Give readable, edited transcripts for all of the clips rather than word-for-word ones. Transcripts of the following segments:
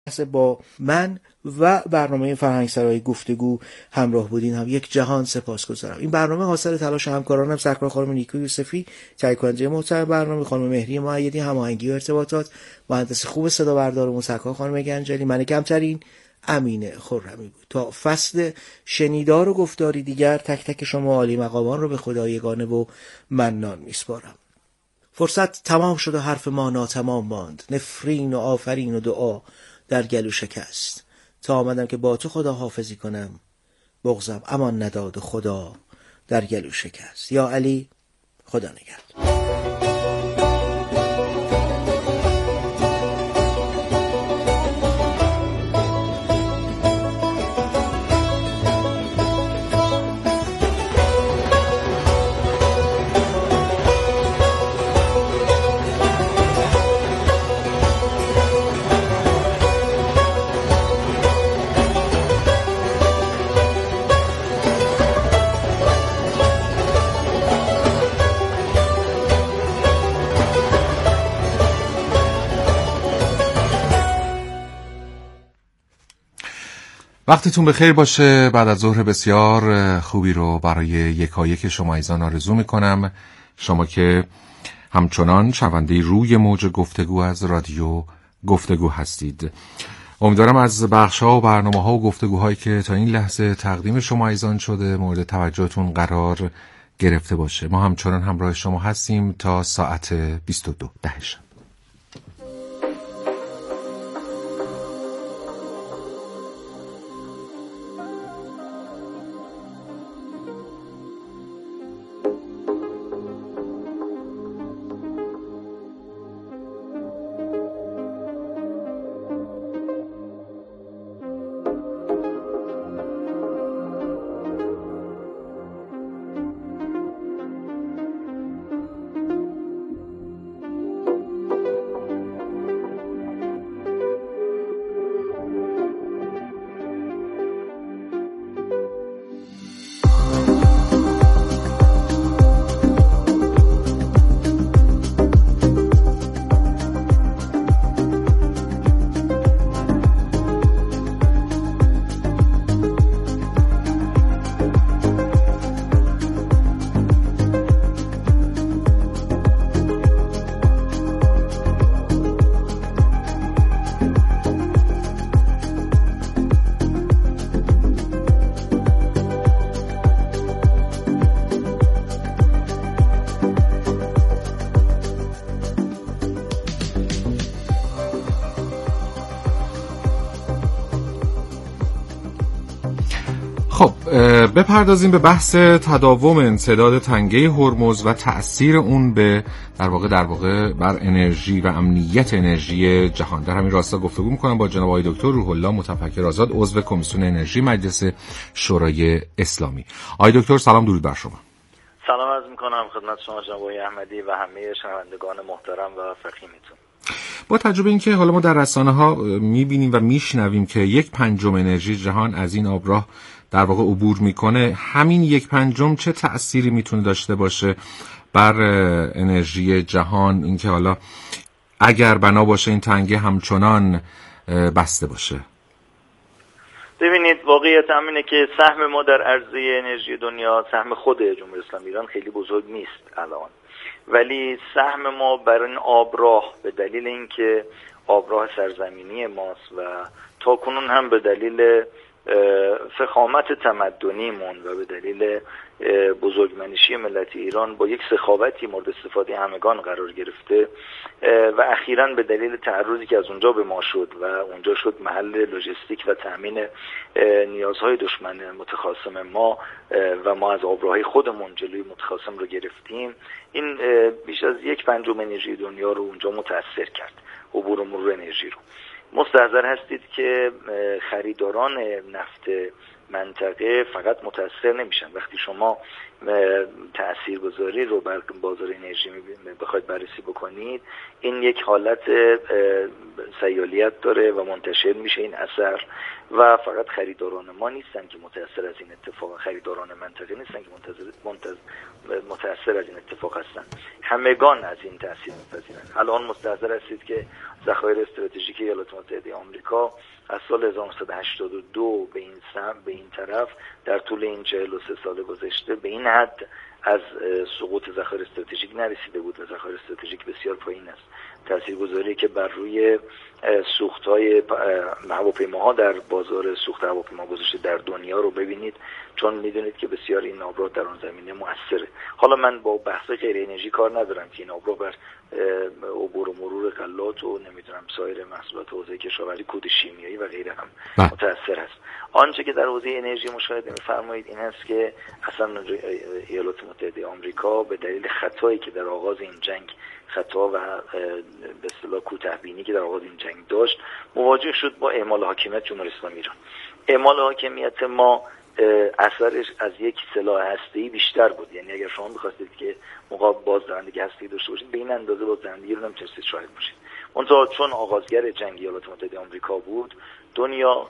با من و برنامه فرهنگسرای گفتگو همراه بودین هم یک جهان سپاسگزارم. این برنامه حاصل تلاش همکارانم سرکار خانم نیکو یوسفی، تهیه کننده محتوای برنامه خانم مهری معیدی، هماهنگی و ارتباطات مهندس خوب صدا بردارمون سرکار خانم گنجلی، من کمترین امین خرمی بود. تا فصل شنیدار و گفتاری دیگر تک تک شما عالی مقامان رو به خدا یگانه و منان میسپارم. فرصت تمام شد و حرف ما ناتمام ماند، نفرین و آفرین و دعا در گلو شکست. تا آمدم که با تو خدا حافظی کنم، بغضم امان نداد و خدا در گلو شکست. یا علی، خدا نگهدار. وقتتون بخیر باشه. بعد از ظهر بسیار خوبی رو برای یکایک شما عزیزان آرزو میکنم. شما که همچنان شنونده روی موج گفتگو از رادیو گفتگو هستید. امیدوارم از بخش‌ها و برنامه‌ها و گفتگوهایی که تا این لحظه تقدیم شما عزیزان شده مورد توجهتون قرار گرفته باشه. ما همچنان همراه شما هستیم تا ساعت 22 شب. بپردازیم به بحث تداوم انسداد تنگه هرمز و تأثیر اون به در واقع بر انرژی و امنیت انرژی جهان. در همین راستا گفتگو می‌کنم با جناب آقای دکتر روح الله متفکر آزاد، عضو کمیسیون انرژی مجلس شورای اسلامی. آقای دکتر سلام، درود بر شما. سلام عرض می‌کنم خدمت شما جناب آقای احمدی و همه شنوندگان محترم و فخیمتون. با تجربه اینکه حالا ما در رسانه‌ها می‌بینیم و میشنویم که 1/5 انرژی جهان از این آبراه در واقع عبور میکنه، همین 1/5 چه تأثیری میتونه داشته باشه بر انرژی جهان؟ اینکه حالا اگر بنا باشه این تنگه همچنان بسته باشه. ببینید، واقعیت همینه که سهم ما در عرضه انرژی دنیا، سهم خود جمهوری اسلامی ایران خیلی بزرگ نیست الان، ولی سهم ما بر این آبراه به دلیل اینکه آبراه سرزمینی ماست و تاکنون هم به دلیل فخامت تمدنیمون و به دلیل بزرگمنشی ملت ایران با یک سخاوتی مورد استفاده همگان قرار گرفته و اخیراً به دلیل تعرضی که از اونجا به ما شد و اونجا شد محل لوجستیک و تامین نیازهای دشمن متخاصم ما و ما از آبراهی خودمون جلوی متخاصم رو گرفتیم، این بیش از 1/5 انرژی دنیا رو اونجا متأثر کرد، عبور و مرور انرژی رو. مستحضر هستید که خریداران نفت منطقه فقط متأثر نمیشن. وقتی شما تاثیرگذاری رو بر بازار انرژی بخواید بررسی بکنید، این یک حالت سیالیت داره و منتشر میشه این اثر و فقط خریداران ما نیستن که متأثر از این اتفاق، خریداران منطقه نیستن که متأثر از این اتفاق هستن، همگان از این تاثیر میپذیرن. الان مستحضر هستید که ذخایر استراتژیک ایالات متحده آمریکا از سال 1982 به این طرف در طول این 43 سال گذشته به این حد از سقوط ذخایر استراتژیک نرسیده بود و ذخایر استراتژیک بسیار پایین است. تاثیرگذاری که بر روی سوخت‌های هواپیماها در بازار سوخت هواپیما گذاشته در دنیا رو ببینید، چون میدونید که بسیار این آبراه در آن زمینه مؤثره. حالا من با بحث غیر انرژی کار ندارم که این آبراه بر عبور و مرور غلات و نمیدونم سایر محصولات حوزه کشاورزی، کود شیمیایی و غیره هم متأثر است. آنچه که در حوزه انرژی مشاهده می‌فرمایید این است که اصلا ایالات متحده آمریکا به دلیل خطایی که در آغاز این جنگ، خطا و به اصطلاح کوتاه‌بینی که در آغاز این جنگ داشت، مواجه شد با اعمال حاکمیت جمهوری اسلامی ایران. اعمال حاکمیت ما اثرش از یک سلاح هسته‌ای بیشتر بود. یعنی اگر شما می‌خواستید که مقابل بازدارندگی هسته‌ای داشته باشید، به این اندازه بازدارندگی رو نمی‌تونستید شاهد باشید. منتها چون آغازگر جنگ ایالات متحده آمریکا بود، دنیا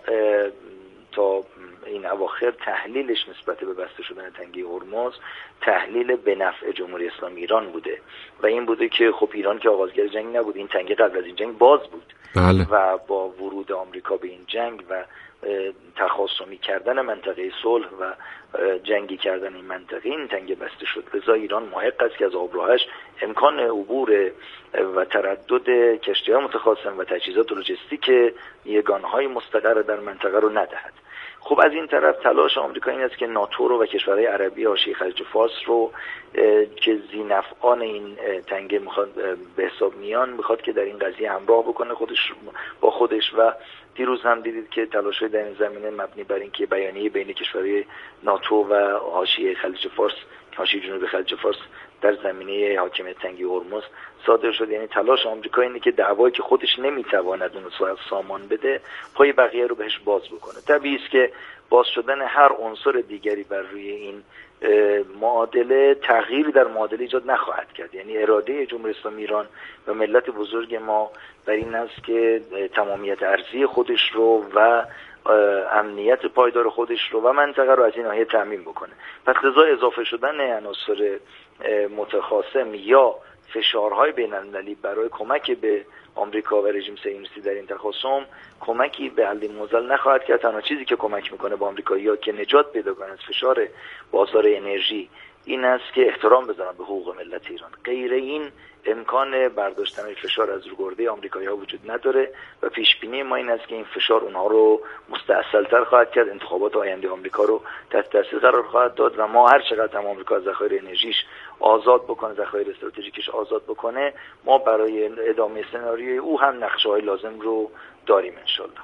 تا این اواخر تحلیلش نسبت به بسته شدن تنگه هرمز تحلیل به نفع جمهوری اسلامی ایران بوده و این بوده که خب ایران که آغازگر جنگ نبود، این تنگه قبل از این جنگ باز بود. بله. و با ورود آمریکا به این جنگ و تخاصمی کردن منطقه صلح و جنگی کردن این منطقه، این تنگه بسته شد. لذا ایران محق است که از آبراهش امکان عبور و تردد کشتی‌های متخاصم و تجهیزات لوجستیک یگانهای مستقر در منطقه رو ندهد. خب از این طرف تلاش آمریکا این است که ناتو رو و کشورهای عربی حاشیه خلیج فارس رو که ذی‌نفعان این تنگه میخواد به حساب میان، میخواد که در این قضیه همراه بکنه با خودش و دیروز هم دیدید که تلاش‌های در این زمینه مبنی بر اینکه بیانیه بین کشورهای ناتو و حاشیه خلیج فارس، حاشیه جنوبی خلیج فارس در زمینه حاکمیت تنگه هرمز صادر شد. یعنی تلاش آمریکا اینه که دعوایی که خودش نمیتواند اون رو سامان بده، پای بقیه رو بهش باز بکنه. طبیعی است که باز شدن هر عنصر دیگری بر روی این معادله تغییری در معادله ایجاد نخواهد کرد. یعنی اراده جمهوری اسلامی ایران و ملت بزرگ ما بر این است که تمامیت ارضی خودش رو و امنیت پایدار خودش رو و منطقه رو از این ناحیه تامین بکنه. پس لذا اضافه شدن عناصر متخاصم یا فشارهای بین‌المللی برای کمک به آمریکا و رژیم صهیونیستی در این تخاصم کمکی به حل موزل نخواهد کرد. تنها چیزی که کمک میکنه به آمریکایی‌ها که نجات پیدا کنند از فشار بازار انرژی این است که احترام بذارن به حقوق ملت ایران. غیر این امکان برداشتن فشار از گرده آمریکایی‌ها وجود نداره و پیش بینی ما این است که این فشار اونها رو مستعصل‌تر خواهد کرد، انتخابات آینده آمریکا رو تحت تاثیر قرار خواهد داد و ما هر چقدر هم آمریکا از ذخایر انرژیش آزاد بکنه، ذخایر استراتژیکش آزاد بکنه، ما برای ادامه سناریوی او هم نقشه‌های لازم رو داریم انشالله.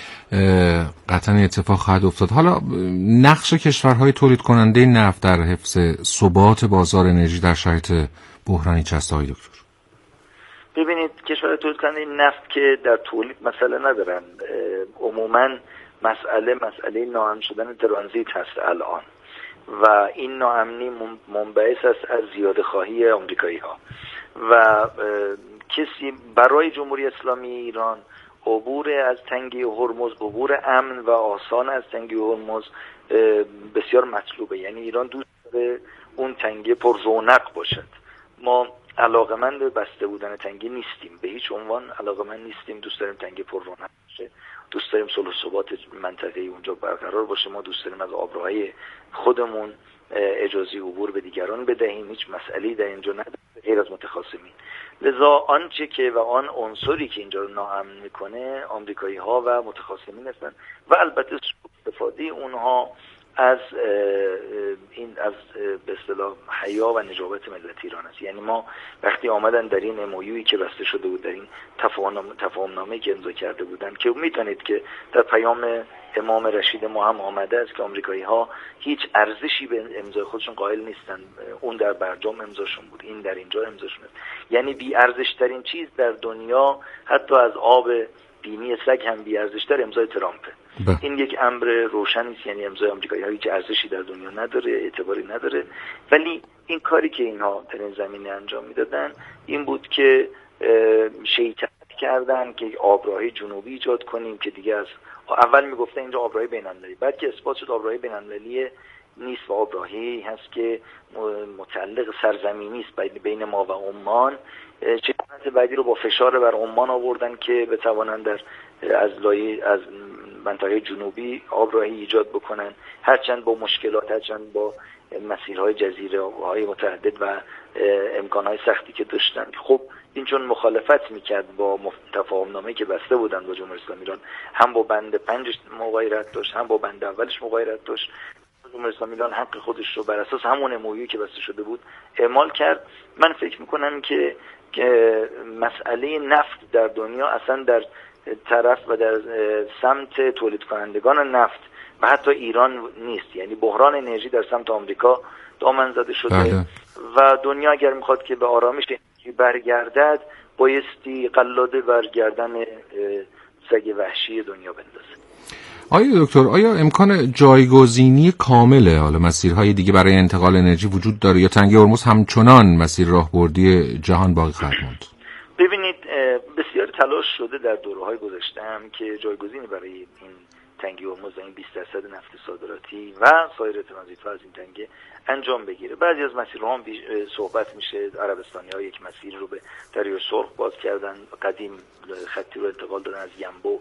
قطعا اتفاق خواهد افتاد. حالا نقش کشورهای تولید کننده نفت در حفظ ثبات بازار انرژی در شرایط بحرانی چه است آقای دکتر؟ ببینید کشورهای تولید کننده نفت که در تولید مسئله ندارن، عموما مسئله ناامن شدن ترانزیت هست الان و این ناامنی منبعث است از زیاده خواهی آمریکایی ها و کسی برای جمهوری اسلامی ایران عبور از تنگه هرمز، عبور امن و آسان از تنگه هرمز بسیار مطلوبه. یعنی ایران دوست داره اون تنگه پر رونق باشد. ما علاقمند به بسته بودن تنگه نیستیم، به هیچ عنوان علاقمند نیستیم. دوست داریم تنگه پر رونق باشه، دوست داریم صلح و ثبات منطقه اونجا برقرار باشه. ما دوست داریم از آبراهای خودمون اجازه عبور به دیگران بدهیم، هیچ مسئله‌ای در اینجا نداره غیر از متخاصمین. لذا آنچه که و آن عنصری که اینجا رو ناامن میکنه آمریکایی ها و متخاصمین هستن و البته استفاده اونها از به اصطلاح حیا و نجابت ملت ایران است. یعنی ما وقتی آمدن در این MOUی که بسته شده بود، در این تفاهم‌نامه‌ای که امضا کرده بودن که میدونید که در پیام امام رشید ما هم آمده است که آمریکایی‌ها هیچ ارزشی به امضای خودشون قائل نیستن. اون در برجام امضاشون بود، این در اینجا امضاشون است. یعنی بی ارزش ترین چیز در دنیا حتی از آب بینی سگ هم بی ارزش‌تر امضای ترامپه. این یک امر روشن است، یعنی امضای آمریکایی‌ها هیچ ارزشی در دنیا نداره، اعتباری نداره. ولی این کاری که اینها در این زمینه انجام میدادن این بود که شیطنت کردن که آبراهی جنوبی ایجاد کنیم که دیگه از اول میگفتن اینجا آبراهی بین‌المللی، بعد که اثبات شد آبراهی بین‌المللی نیست و آبراهی هست که متعلق سرزمینی است بین ما و عمان. شیطنت بعدی رو با فشار بر عمان آوردن که بتوانن از منطقه جنوبی آبراهی ایجاد بکنن، هرچند با مشکلات، هرچند با مسیرهای جزیره‌های متعدد و امکانهای سختی که داشتن. خب این چون مخالفت میکرد با تفاهم‌نامه‌ای که بسته بودن با جمهوری اسلامی ایران، هم با بند 5 مغایرت داشت، هم با بند اولش مغایرت داشت. جمهوری اسلامی ایران حق خودش رو بر اساس همون MOU که بسته شده بود اعمال کرد. من فکر میکنم که مسئله نفت در دنیا اصلا در طرف و در سمت تولید کنندگان نفت و حتی ایران نیست، یعنی بحران انرژی در سمت آمریکا دامن زده شده. بله. و دنیا اگر میخواد که به آرامش انرژی برگردد بایستی قلاده بر گردن سگ وحشی دنیا بندازه. آیا دکتر، آیا امکان جایگزینی کامل حالا مسیرهای دیگه برای انتقال انرژی وجود داره یا تنگه هرمز همچنان مسیر راهبردی جهان باقی خواهد ماند؟ ببینید بسیار تلاش شده در دوره‌های گذشته هم که جایگزینی برای این تنگه هرمز و این 20% نفت صادراتی و سایر ترانزیت‌ها از این تنگه انجام بگیره. بعضی از مسیرها هم صحبت میشه، عربستانی‌ها یک مسیر رو به دریای سرخ باز کردن، قدیم خطی رو انتقال دادن از ینبو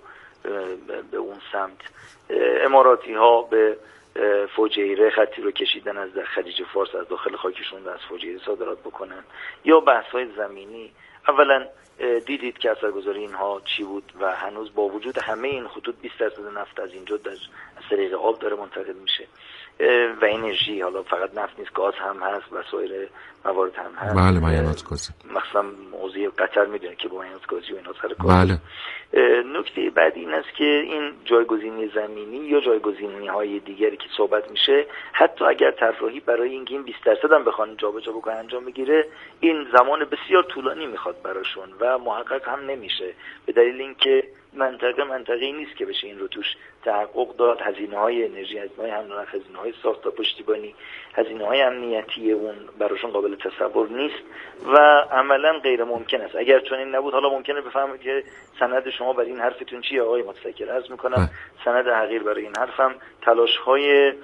به اون سمت، اماراتی ها به فوجیره خطی رو کشیدن از در خلیج فارس، از داخل خاکشون از فوجیره صادرات بکنن. یا بحث های زمینی، اولا دیدید که اثرگذاری اینها چی بود و هنوز با وجود همه این خطوط 20% نفت از اینجا از طریق آب داره منتقل میشه و انرژی، حالا فقط نفت نیست، گاز هم هست و سایر موارد هم هست. بله، معدنیات گازی، مثلا موضوع قطر میدونه که با معدنیات گازی و اینا سر کار. بله. نکته بعدی این است که این جایگزینی زمینی یا جایگزینی های دیگری که صحبت میشه، حتی اگر طراحی برای اینکه این 20% هم بخوان جابجا بکنن انجام بگیره، این زمان بسیار طولانی میخواد براشون و محقق هم نمیشه، به دلیل اینکه منطقه‌ای نیست که بشه این رو توش تحقق داد. هزینه‌های انرژی، هزینه‌های حمل و نقل، هزینه‌های ساخت و پشتیبانی، هزینه‌های امنیتی اون براشون قابل تصور نیست و عملاً غیر ممکن است. اگر چنین نبود، حالا ممکنه بفهمید که سند شما برای این حرفتون چیه آقای متفکر. عرض می‌کنم سند حقیر برای این حرفم تلاش‌های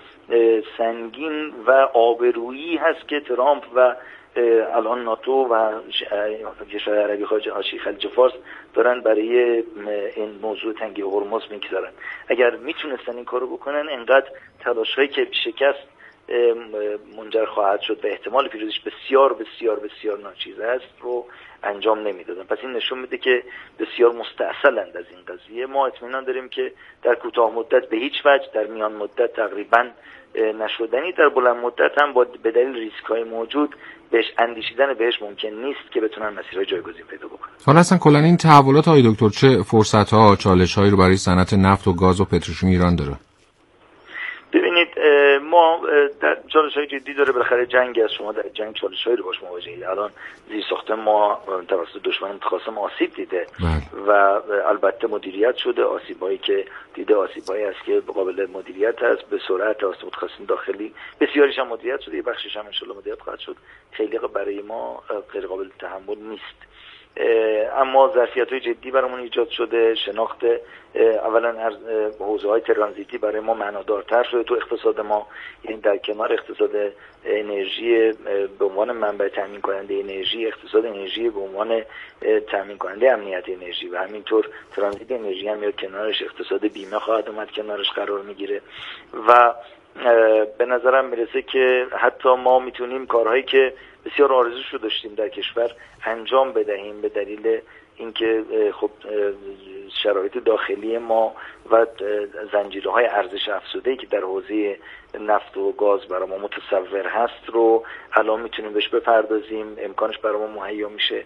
سنگین و آبرویی هست که ترامپ و الان ناتو و کشورهای عربی حاشیه خلیج فارس دارن برای این موضوع تنگه هرمز میگذارن. اگر میتونستن این کارو بکنن، انقدر تلاش‌هایی که شکست منجر خواهد شد و احتمال پیروزیش بسیار بسیار بسیار ناچیز است رو انجام نمیدادن. پس این نشون میده که بسیار مستعسلند از این قضیه. ما اطمینان داریم که در کوتاه مدت به هیچ وجه، در میان مدت تقریبا نشدنی، در بلند مدت هم به دلیل ریسک‌های موجود بهش اندیشیدن بهش ممکن نیست که بتونن مسیرهای جایگزین پیدا بکنن. حالا اصلا کلا این تحولات های دکتر چه فرصت‌ها، چالش‌هایی رو برای صنعت نفت و گاز و پتروشیمی ایران داره؟ ببینید ما در چالش‌های جدی داره. بالاخره جنگ از شما در جنگ چالش‌هایی رو باش مواجهید. الان زیرساخت ما توسط دشمن متخاصم آسیب دیده و البته مدیریت شده. آسیبایی که دیده آسیبایی است که قابل مدیریت است، به سرعت توسط متخصصین داخلی، بسیاریش هم مدیریت شده، یه بخشش هم ان شاءالله مدیریت خواهد شد. خیلی برای ما غیر قابل تحمل نیست. اما ظرفیت‌های جدی برامون ایجاد شده. شناخت اولا از حوزه‌های ترانزیتی برای ما معنادارتر شده تو اقتصاد ما، یعنی در کنار اقتصاد انرژی به عنوان منبع تامین کننده انرژی، اقتصاد انرژی به عنوان تامین کننده امنیت انرژی و همینطور ترانزیت انرژی هم میاد کنارش، اقتصاد بیمه خواهد اومد کنارش قرار میگیره و به نظرم میرسه که حتی ما میتونیم کارهایی که بسیار آرزوشو داشتیم در کشور انجام بدهیم، به دلیل اینکه خب شرایط داخلی ما و زنجیرهای ارزش افزوده‌ای که در حوزه نفت و گاز برای ما متصور هست رو الان میتونیم بهش بپردازیم. امکانش برای ما مهیا میشه.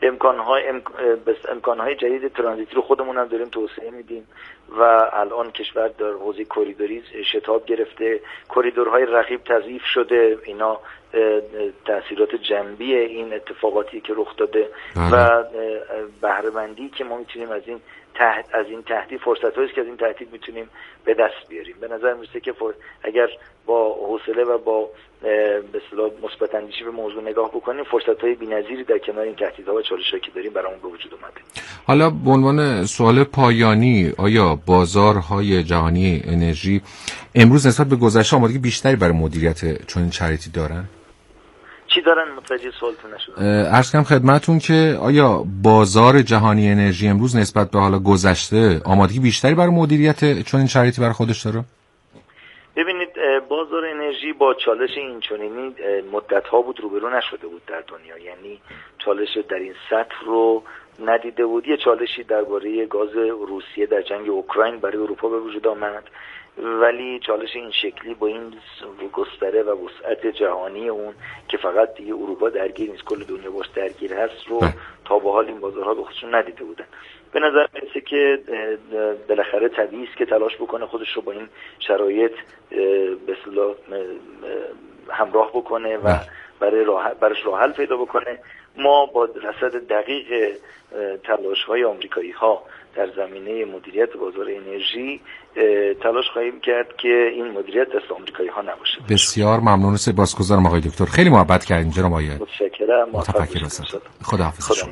امکانهای جدید ترانزیتی رو خودمون هم داریم توسعه میدیم و الان کشور در حوزه کوریدوری شتاب گرفته. کوریدورهای رقیب تضعیف شده. اینا تأثیرات جنبی این اتفاقاتی که رخ داده و بهره مندی که ما میتونیم از این از این تهدید فرصت‌هایی است که از این تهدید میتونیم به دست بیاریم. به نظر میرسه که اگر با حوصله و با به اصطلاح مثبت اندیشی به موضوع نگاه بکنیم، فرصت‌های بی‌نظیری در کنار این تهدیدها و چالش‌هایی که داریم برامون به وجود اومده. حالا به عنوان سوال پایانی، آیا بازارهای جهانی انرژی امروز نسبت به گذشته آمادگی بیشتری برای مدیریت چنین شرایطی دارن؟ چی دارن؟ متوجه سوالتون نشدم. عرض کنم خدمتتون که آیا بازار جهانی انرژی امروز نسبت به حالا گذشته آمادگی بیشتری برای مدیریت چنین شرایطی برای خودش داره؟ ببینید، بازار انرژی با چالش این چنینی مدت‌ها بود روبرو نشده بود در دنیا، یعنی چالش در این سطح رو ندیده بود. یه چالشی درباره گاز روسیه در جنگ اوکراین برای اروپا به وجود آمد، ولی چالش این شکلی با این گستره و وسعت جهانی اون که فقط دیگه اروپا درگیر نیست، کل دنیا باش درگیر هست رو تا به حال این بازارها به خودشون ندیده بودن. به نظر میاد که بالاخره طبیعی است که تلاش بکنه خودش رو با این شرایط به اصطلاح همراه بکنه و برش راه حل پیدا بکنه. ما با رصد دقیق تلاش‌های آمریکایی‌ها در زمینه مدیریت بازار انرژی تلاش خواهیم کرد که این مدیریت دست آمریکایی‌ها نباشه. بسیار ممنون، سپاسگزارم آقای دکتر، خیلی محبت کردیم جناب آقای. متشکرم. متفکر هستم. خداحافظ شما.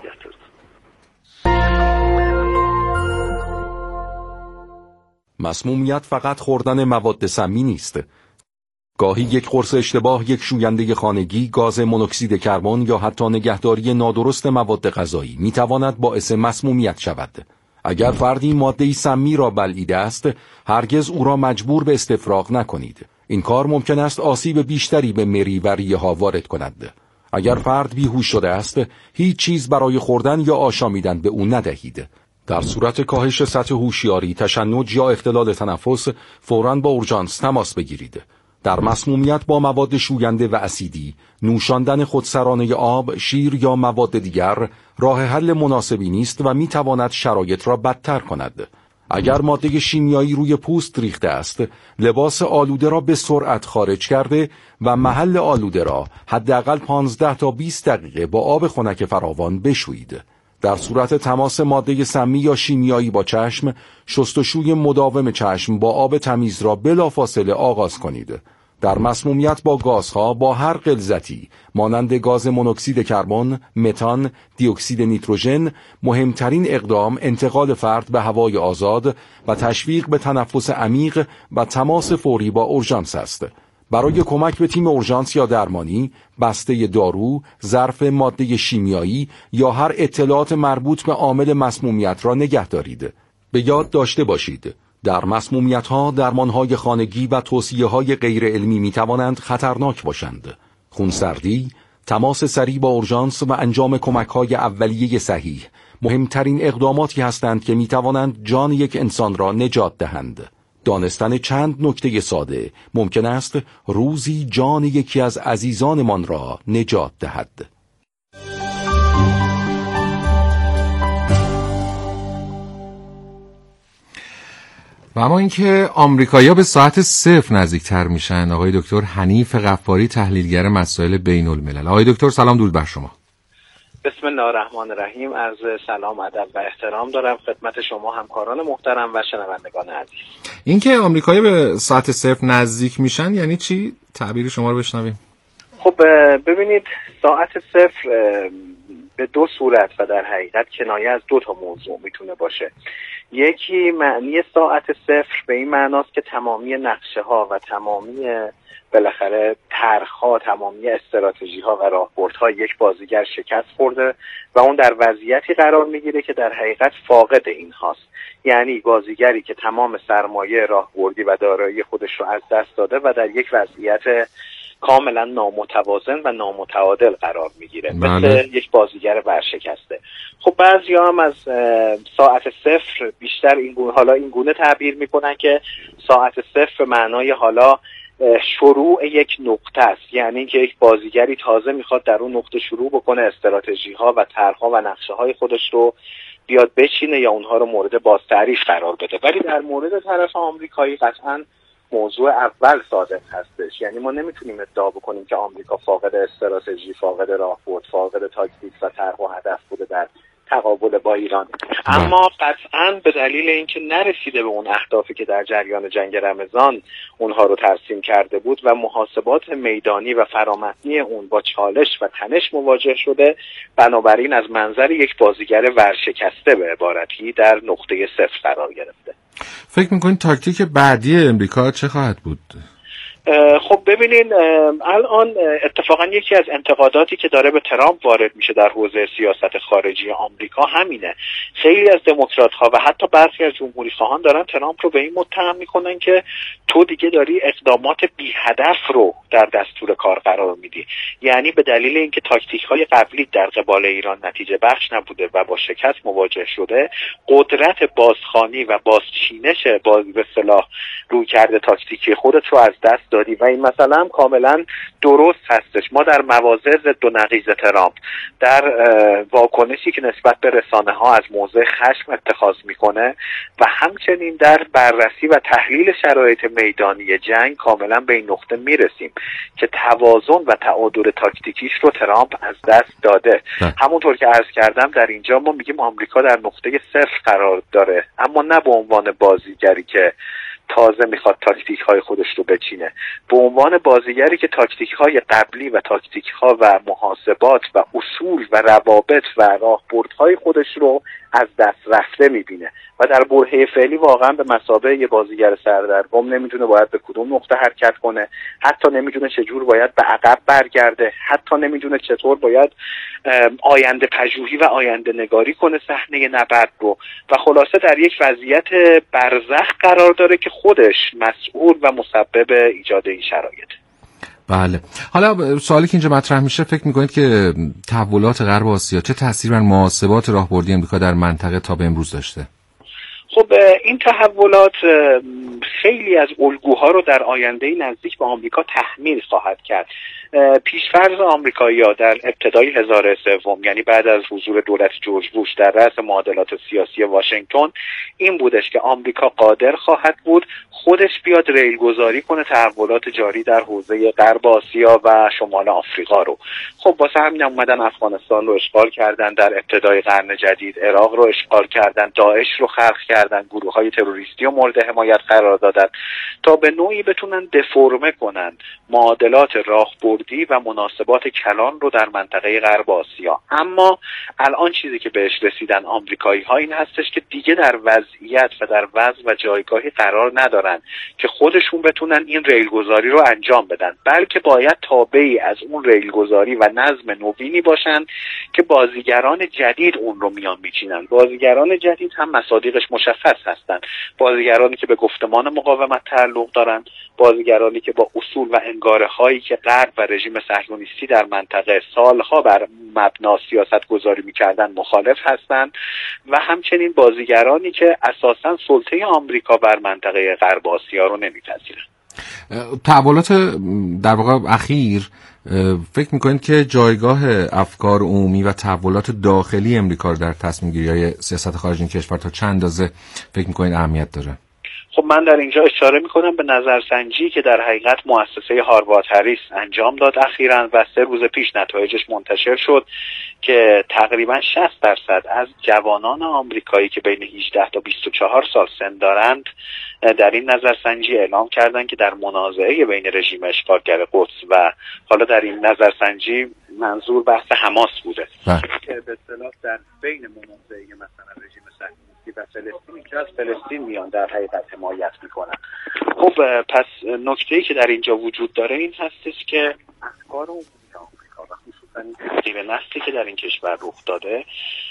مسمومیت فقط خوردن مواد سمی نیست. گاهی یک قرص اشتباه، یک شوینده خانگی، گاز مونوکسید کربن یا حتی نگهداری نادرست مواد غذایی میتواند باعث مسمومیت شود. اگر فردی ماده‌ای سمی را بلعیده است، هرگز او را مجبور به استفراغ نکنید. این کار ممکن است آسیب بیشتری به مری و ریه‌ها وارد کند. اگر فرد بیهوش شده است، هیچ چیز برای خوردن یا آشامیدن به او ندهید. در صورت کاهش سطح هوشیاری، تشنج یا اختلال تنفس، فوراً با اورژانس تماس بگیرید. در مسمومیت با مواد شوینده و اسیدی، نوشاندن خودسرانه آب، شیر یا مواد دیگر راه حل مناسبی نیست و میتواند شرایط را بدتر کند. اگر ماده شیمیایی روی پوست ریخته است، لباس آلوده را به سرعت خارج کرده و محل آلوده را حداقل 15 تا 20 دقیقه با آب خنک فراوان بشویید. در صورت تماس ماده سمی یا شیمیایی با چشم، شستشوی مداوم چشم با آب تمیز را بلافاصله آغاز کنید. در مسمومیت با گازها با هر غلظتی مانند گاز مونوکسید کربن، متان، دی اکسید نیتروژن، مهمترین اقدام انتقال فرد به هوای آزاد و تشویق به تنفس عمیق و تماس فوری با اورژانس است. برای کمک به تیم اورژانس یا درمانی، بسته دارو، ظرف ماده شیمیایی یا هر اطلاعات مربوط به عامل مسمومیت را نگه دارید. به یاد داشته باشید، در مسمومیت‌ها درمان‌های خانگی و توصیه‌های غیر علمی می‌توانند خطرناک باشند. خونسردی، تماس سریع با اورژانس و انجام کمک‌های اولیه صحیح مهمترین اقداماتی هستند که می‌توانند جان یک انسان را نجات دهند. دانستن چند نکته ساده ممکن است روزی جان یکی از عزیزانمان را نجات دهد. و اما اینکه آمریکایی‌ها به ساعت 0 نزدیکتر میشن. آقای دکتر حنیف غفاری، تحلیلگر مسائل بین الملل. آقای دکتر سلام، درود بر شما. بسم الله الرحمن الرحیم. عرض سلام، ادب و احترام دارم خدمت شما همکاران محترم و شنوندگان عزیز. اینکه آمریکایی‌ها به ساعت 0 نزدیک میشن یعنی چی؟ تعبیر شما رو بشنویم. خب ببینید، ساعت 0 به دو صورت و در حقیقت کنایه از دو تا موضوع میتونه باشه. یکی معنی ساعت 0 به این معناست که تمامی نقشه ها و تمامی بالاخره طرح‌ها، تمامی استراتژی‌ها و راهبردها یک بازیگر شکست خورده و اون در وضعیتی قرار میگیره که در حقیقت فاقد این هاست. یعنی بازیگری که تمام سرمایه راهبردی و دارایی خودش رو از دست داده و در یک وضعیت کاملا نامتوازن و نامتعادل قرار میگیره. مثل یک بازیگر ورشکسته. خب بعضیا هم از ساعت 0 بیشتر این گونه تعبیر میکنن که ساعت 0 به معنای حالا شروع یک نقطه است، یعنی اینکه یک بازیگری تازه میخواد در اون نقطه شروع بکنه استراتژی ها و طرح‌ها و نقشه های خودش رو بیاد بچینه یا اونها رو مورد بازتعریف قرار بده. ولی در مورد طرف آمریکایی قطعاً موضوع اول صادق هستش. یعنی ما نمیتونیم ادعا بکنیم که آمریکا فاقد استراتژی، فاقد راهبرد، فاقد تاکتیک و طرح و هدف بوده در تقابل با ایران. اما قطعاً به دلیل اینکه نرسیده به اون اهدافی که در جریان جنگ رمضان اونها رو ترسیم کرده بود و محاسبات میدانی و فرامتنی اون با چالش و تنش مواجه شده، بنابراین از منظر یک بازیگر ورشکسته به عبارتی در نقطه صفر قرار گرفته. فکر میکنید تاکتیک بعدی امریکا چه خواهد بود؟ خب ببینین، الان اتفاقا یکی از انتقاداتی که داره به ترامپ وارد میشه در حوزه سیاست خارجی آمریکا همینه. خیلی از دموکرات‌ها و حتی برخی از جمهوری‌خواهان دارن ترامپ رو به این متهم میکنن که تو دیگه داری اقدامات بی هدف رو در دستور کار قرار میدی. یعنی به دلیل اینکه تاکتیک‌های قبلی در قبال ایران نتیجه بخش نبوده و با شکست مواجه شده، قدرت بازخوانی و بازچینش به اصطلاح رویکرد تاکتیکی خودت رو از دست دادی و این مثلا هم کاملا درست هستش. ما در مواضع ضد و نقیض ترامپ، در واکنشی که نسبت به رسانه ها از موضع خشم اتخاذ میکنه و همچنین در بررسی و تحلیل شرایط میدانی جنگ کاملا به این نقطه میرسیم که توازن و تعادل تاکتیکیش رو ترامپ از دست داده. همونطور که عرض کردم در اینجا ما میگیم آمریکا در نقطه صفر قرار داره، اما نه به عنوان بازیگری که تازه میخواد تاکتیک های خودش رو بچینه، به عنوان بازیگری که تاکتیک های قبلی و تاکتیک ها و محاسبات و اصول و روابط و راهبردهای خودش رو از دست رفته میبینه و در برهه فعلی واقعا به مثابه یه بازیگر سردرگم نمیدونه باید به کدوم نقطه حرکت کنه، حتی نمیدونه چجور باید به عقب برگرده، حتی نمیدونه چطور باید آینده پژوهی و آینده نگاری کنه صحنه نبرد رو و خلاصه در یک وضعیت برزخ قرار داره که خودش مسئول و مسبب ایجاد این شرایط. بله. حالا سوالی که اینجا مطرح میشه، فکر میکنید که تحولات غرب آسیا چه تأثیر بر محاسبات راهبردی امریکا در منطقه تا به امروز داشته؟ خب این تحولات خیلی از الگوها رو در آینده نزدیک به آمریکا تحمیل خواهد کرد. پیشفرض آمریکایی‌ها در ابتدای هزاره سوم، یعنی بعد از حضور دولت جورج بوش در رأس معادلات سیاسی واشنگتن، این بودش که آمریکا قادر خواهد بود خودش بیاد ریلگذاری کنه تحولات جاری در حوزه غرب آسیا و شمال آفریقا رو. خب واسه همین اومدن افغانستان رو اشغال کردن، در ابتدای قرن جدید عراق رو اشغال کردن، داعش رو خلق کردن، گروه‌های تروریستی رو مورد حمایت قرار دادن تا به نوعی بتونن دفرمه کنن معادلات راهبردی و مناسبات کلان رو در منطقه غرب آسیا. اما الان چیزی که بهش رسیدن آمریکایی‌ها این هستش که دیگه در وضعیت و در وضع و جایگاهی قرار ندارن که خودشون بتونن این ریلگذاری رو انجام بدن، بلکه باید تابعی از اون ریلگذاری و نظم نوینی باشن که بازیگران جدید اون رو میان میچینن. بازیگران جدید هم مصادیقش مشخص هستن، بازیگرانی که به گفتمان مقاومت تعلق دارن، بازیگرانی که با اصول و انگاره هایی که غرب و رژیم صهیونیستی در منطقه سالها بر مبنا سیاست گذاری میکردن مخالف هستند و همچنین بازیگرانی که اساساً سلطه آمریکا بر منطقه غرب آسیا رو نمیپذیرند. تحولات در واقع اخیر فکر میکنید که جایگاه افکار عمومی و تحولات داخلی امریکا رو در تصمیم گیری‌های سیاست خارجی کشور تا چند اندازه فکر میکنید اهمیت داره؟ خب من در اینجا اشاره میکنم به نظرسنجی که در حقیقت مؤسسه هاروارد هریس انجام داد اخیراً و 3 روز پیش نتایجش منتشر شد که تقریباً 60% از جوانان آمریکایی که بین 18 تا 24 سال سن دارند در این نظرسنجی اعلام کردند که در منازعه بین رژیم اشغالگر قدس و حالا در این نظرسنجی منظور بحث حماس بوده که به اصطلاح در بین منازعه مثلا رژیم صهیونیستی و فلسطین که از فلسطین میان در حقیقت حمایت میکنن. خب پس نکته‌ای که در اینجا وجود داره این هستش که افکار عمومی آمریکا و خصوصا تغییر نسلی که در این کشور رخ داده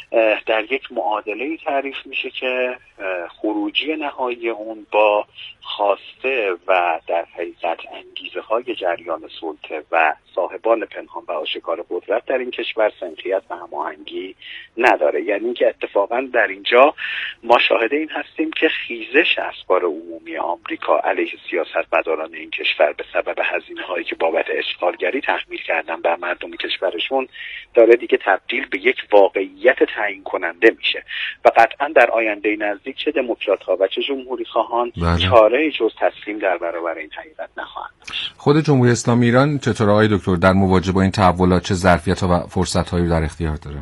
در یک معادله‌ای تعریف میشه که خروجی نهایی اون با خواسته و در حقیقت انگیزه‌های جریان سلطه و صاحبان پنهان و آشکار قدرت در این کشور سنخیت و هماهنگی نداره. یعنی که اتفاقا در اینجا ما شاهد این هستیم که خیزش افکار عمومی آمریکا علیه سیاستمداران این کشور به سبب هزینه‌هایی که بابت اشغالگری تحمیل کردن بر مردم کشورشون داره دیگه تبدیل به یک واقعیت تعیین کننده میشه و قطعا در آینده نزدیک چه دموکرات‌ها و چه جمهوری‌خواهان چاره جز تسلیم در برابر این حقیقت نخواهند. خود جمهوری اسلامی ایران چطور آقای دکتر در مواجهه با این تحولات چه ظرفیت‌ها و فرصت‌هایی در اختیار داره؟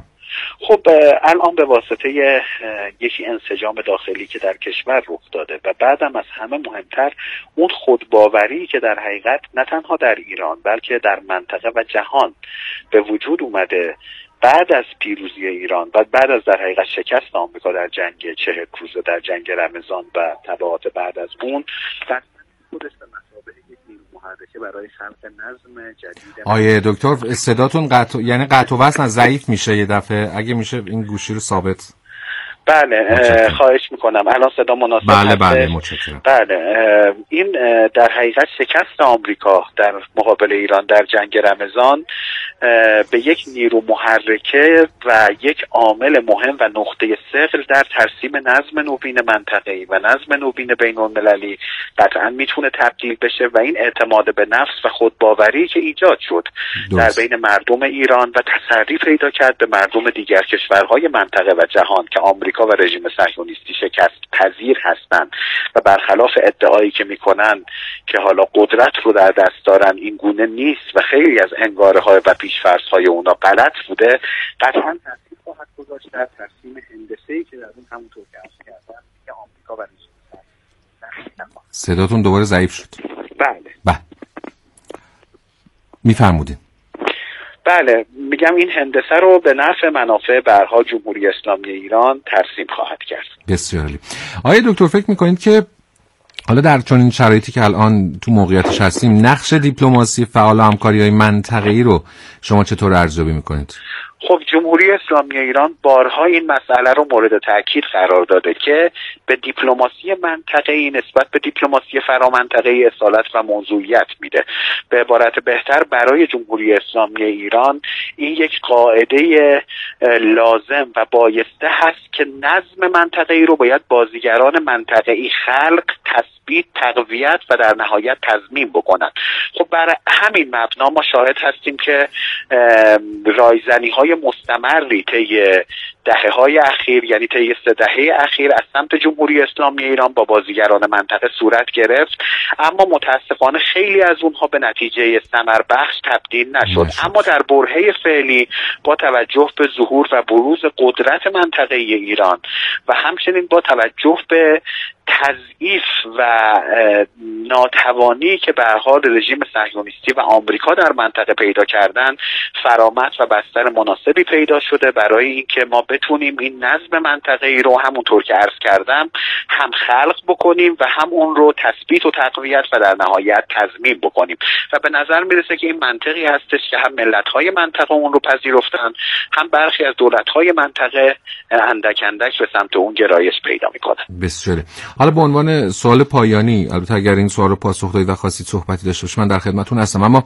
خب الان به واسطه یکی انسجام داخلی که در کشور رخ داده و بعدم از همه مهمتر اون خودباوری که در حقیقت نه تنها در ایران بلکه در منطقه و جهان به وجود اومده بعد از پیروزی ایران و بعد از در حقیقت شکست آمریکا در جنگ 40 روزه، در جنگ رمضان و تبعات بعد از اون، در خودش به مثابه یک نیرو محرکه برای خلق نظم جدید. آیه دکتر صداتون قطع و وصل ضعیف میشه یه دفعه، اگه میشه این گوشی رو ثابت. بله خواهش میکنم. الان صدا مناسب هست؟ بله متشکرم. بله این در حقیقت شکست آمریکا در مقابل ایران در جنگ رمضان به یک نیرو محرکه و یک عامل مهم و نقطه ثقل در ترسیم نظم نوین منطقه‌ای و نظم نوین بین‌المللی قطعا میتونه تبدیل بشه و این اعتماد به نفس و خودباوری که ایجاد شد در بین مردم ایران و تسری پیدا کرد به مردم دیگر کشورهای منطقه و جهان که آمریکا و رژیم صهیونیستی شکست پذیر هستند و برخلاف ادعایی که میکنن که حالا قدرت رو در دست دارن این گونه نیست و خیلی از انگاره‌های و پیش‌فرض‌های اونا غلط بوده، قطعاً تاثیر خواهد گذاشت در ترسیم هندسه‌ای که در اون همونطور که عرض کردم که آمریکا و رژیم صهیونیستی. صداتون دوباره ضعیف شد. بله میفرمودین. بله میگم این هندسه رو به نفع منافع برها جمهوری اسلامی ایران ترسیم خواهد کرد. بسیار عالی. آیا دکتر فکر میکنید که حالا در چنین شرایطی که الان تو موقعیتش هستیم نقش دیپلماسی فعال و همکاری‌های منطقه‌ای رو شما چطور ارزیابی میکنید؟ خب جمهوری اسلامی ایران بارها این مسئله رو مورد تاکید قرار داده که به دیپلماسی منطقه‌ای نسبت به دیپلماسی فرامنطقه‌ای اصالت و موضوعیت میده. به عبارت بهتر برای جمهوری اسلامی ایران این یک قاعده لازم و بایسته هست که نظم منطقه‌ای رو باید بازیگران منطقه‌ای خلق، تثبیت، تقویت و در نهایت تضمین بکنن. خب بر همین مبنا ما شاهد هستیم که رایزنی‌های مستمری طی دهه‌های اخیر یعنی طی 3 دهه اخیر از سمت جمهوری اسلامی ایران با بازیگران منطقه صورت گرفت، اما متاسفانه خیلی از اونها به نتیجه ثمر بخش تبدیل نشد. اما در برهه فعلی با توجه به ظهور و بروز قدرت منطقه‌ای ایران و همچنین با توجه به تضعیف و ناتوانی که به هر حال رژیم صهیونیستی و آمریکا در منطقه پیدا کردن، فرامت و بستر مناسبی پیدا شده برای اینکه ما بتونیم این نظم منطقه‌ای رو همونطور که عرض کردم هم خلق بکنیم و هم اون رو تثبیت و تقویت و در نهایت تضمین بکنیم و به نظر میرسه که این منطقی هستش که هم ملت‌های منطقه اون رو پذیرفتن، هم برخی از دولت‌های منطقه اندک اندک به سمت اون گرایش پیدا میکنن. بسیار. حالا به عنوان سوال پایانی، البته اگر این سوال رو پاسخ دادید و خواستید صحبتی داشته باشید من در خدمتتون هستم، اما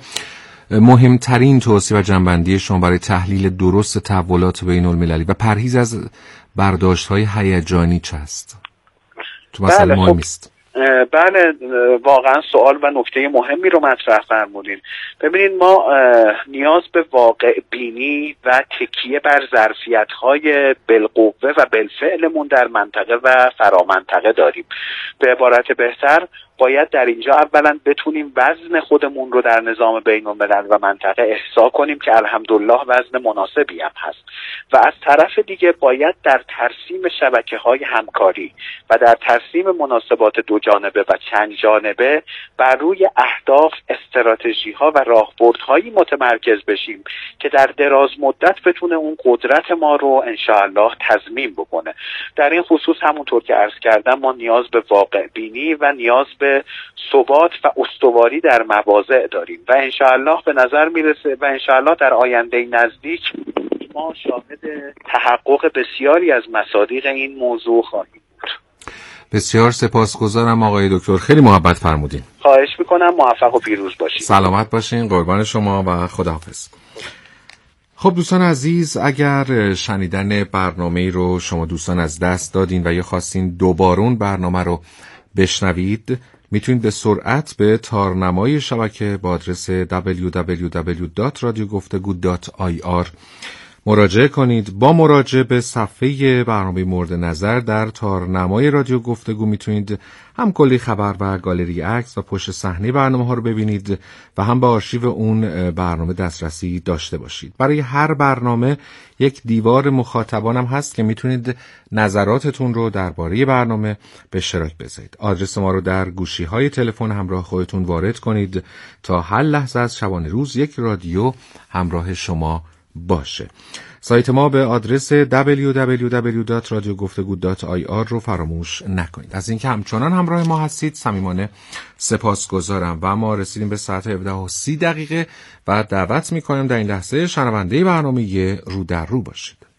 مهمترین توصیه و جنبندی شما برای تحلیل درست تحولات بین‌المللی و پرهیز از برداشت‌های هیجانی چه است؟ تو مسئله مهم است. بله واقعا سوال و نکته مهمی رو مطرح فرمودین. ببینید ما نیاز به واقع بینی و تکیه بر ظرفیت‌های بالقوه و بالفعلمون در منطقه و فرامنطقه داریم. به عبارت بهتر باید در اینجا اولا بتونیم وزن خودمون رو در نظام بین‌الملل و منطقه احصا کنیم که الحمدلله وزن مناسبی هم هست و از طرف دیگه باید در ترسیم شبکه‌های همکاری و در ترسیم مناسبات دو جانبه و چند جانبه بر روی اهداف، استراتژی‌ها و راهبردهایی متمرکز بشیم که در دراز مدت بتونه اون قدرت ما رو انشاءالله تضمین بکنه. در این خصوص همونطور که عرض کردم ما نیاز به واقع بینی و نیاز به ثبات و استواری در مواضع داریم و انشاءالله به نظر میرسه و انشاءالله در آینده نزدیک ما شاهد تحقق بسیاری از مصادیق این موضوع خواهیم. بسیار سپاسگزارم آقای دکتر، خیلی محبت فرمودین. خواهش میکنم، موفق و پیروز باشین. سلامت باشین، قربان شما و خداحافظ. خب دوستان عزیز، اگر شنیدن برنامه رو شما دوستان از دست دادین و یا خواستین دوباره برنامه رو بشنوید، میتونید به سرعت به تارنمای شبکه با آدرس www.radiogoftegu.ir مراجعه کنید. با مراجعه به صفحه برنامه مورد نظر در تارنمای رادیو گفتگو میتونید هم کلی خبر و گالری عکس و پشت صحنه برنامه ها رو ببینید و هم به آرشیو اون برنامه دسترسی داشته باشید. برای هر برنامه یک دیوار مخاطبان هم هست که میتونید نظراتتون رو درباره برنامه به اشتراک بذارید. آدرس ما رو در گوشی‌های تلفن همراه خودتون وارد کنید تا هر لحظه از شبانه روز یک رادیو همراه شما باشه. سایت ما به آدرس www.radiogoftegu.ir رو فراموش نکنید. از اینکه همچنان همراه ما هستید صمیمانه سپاسگزارم و ما رسیدیم به ساعت 17:30 و دعوت می‌کنم در این لحظه شنونده برنامه رو در رو باشید.